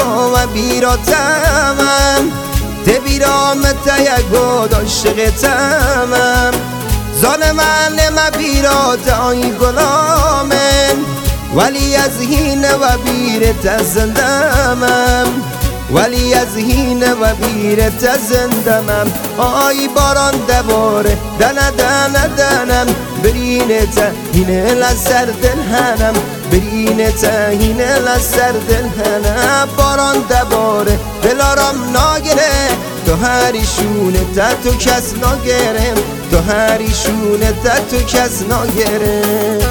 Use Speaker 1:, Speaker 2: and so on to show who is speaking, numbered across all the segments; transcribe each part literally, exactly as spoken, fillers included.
Speaker 1: و بیراتمم تبیرامت یگود عاشقتمم ظالمان ما بیرات آی غلامم ولی از هین و بیرت زندمم ولی از هین و بیرت زندمم آی باران دباره دنه دنه دنم برینت هین لسر دلهنم برینت هین لسر دلهنم باران دباره دلارم ناگره تو هریشونه تا تو کس ناگرم تو هریشونه تا تو کس ناگرم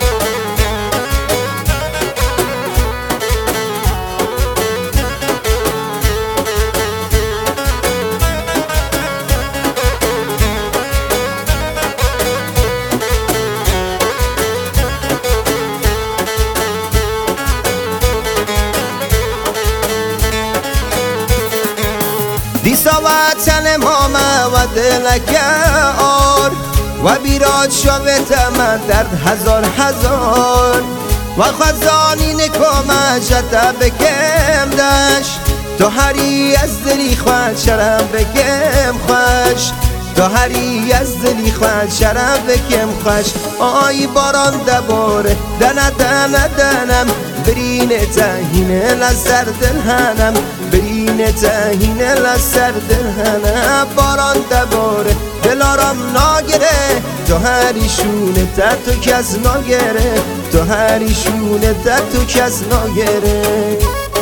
Speaker 1: دیسا وطن ماما و دلک آر و بیراد شوت من درد هزار هزار و خزانی نکوم جتا بکم دش تو هری از دلی خواه شرم بکم خوش تو هری از دلی خواه شرم بکم خوش آی باران دباره دنه دنه دنم برینه تهینه لسر دلهنم برینه تهینه لسر دلهنم باران دباره دلارم ناگره تو هریشونه تا تو کس ناگره تو هریشونه تا تو کس ناگره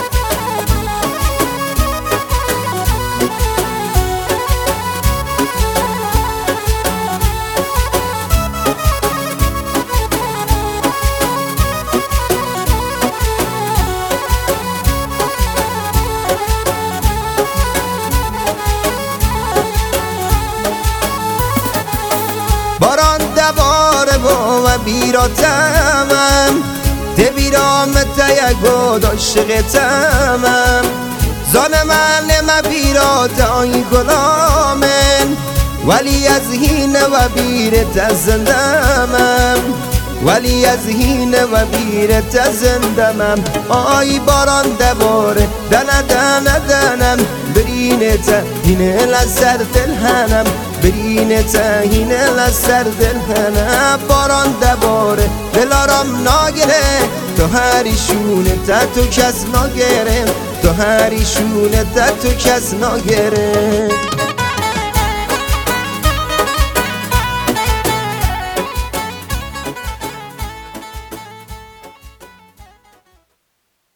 Speaker 1: باران دواره و بیراتمم تبیرامت یگود عاشقتمم ظالمان ما بیرات آی غلامن ولی از هین و بیرت زندمم ولی از هین و بیرت زندمم آی باران دباره دنه دنه دنم برینت هین لسر دلهنم برینت هین لسر دلهنم باران دباره دلارم ناگره تو هریشونه تا تو کس ناگرم تو هریشونه تا تو کس ناگرم